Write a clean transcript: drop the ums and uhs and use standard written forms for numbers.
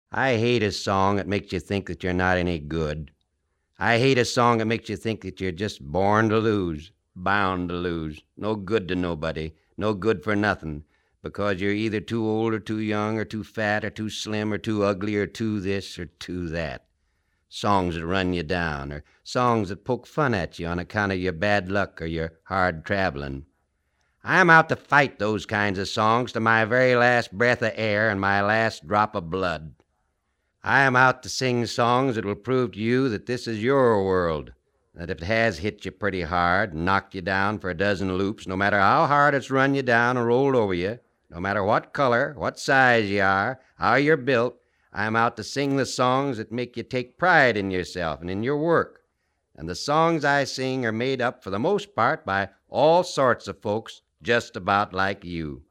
I hate a song that makes you think that you're not any good. I hate a song that makes you think that you're just born to lose, bound to lose, no good to nobody, no good for nothing, because you're either too old or too young or too fat or too slim or too ugly or too this or too that. Songs that run you down, or songs that poke fun at you on account of your bad luck or your hard traveling. I'm out to fight those kinds of songs to my very last breath of air and my last drop of blood. I am out to sing songs that will prove to you that this is your world, that if it has hit you pretty hard and knocked you down for a dozen loops, no matter how hard it's run you down and rolled over you, no matter what color, what size you are, how you're built, I'm out to sing the songs that make you take pride in yourself and in your work. And the songs I sing are made up for the most part by all sorts of folks just about like you.